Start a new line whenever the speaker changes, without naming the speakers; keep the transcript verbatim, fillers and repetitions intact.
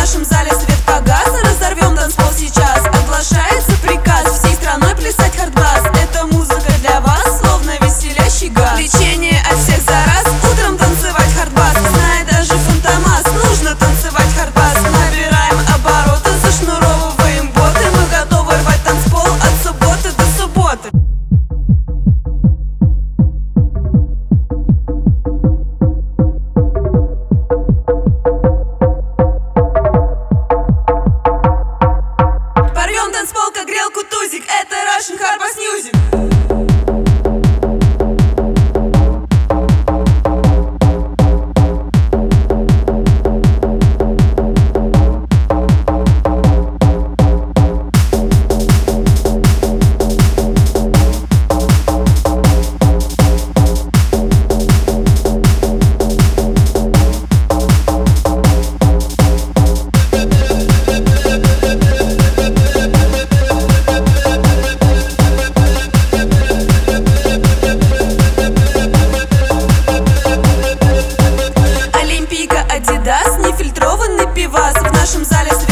нашем зале свет погас, разорвем танцпол сейчас. Оглашается приказ всей страной плясать хардбас. Это музыка для вас, словно веселящий газ. Лечение от всех зараз, утром танцевать хардбас. Знает даже Фантомас, нужно танцевать хардбас. Набираем обороты, зашнуровываем боты. Мы готовы рвать танцпол от субботы до субботы. Порвем танцпол, как грелку тузик. Это Russian Hardbass Music. Адидас, нефильтрованный пивас. В нашем зале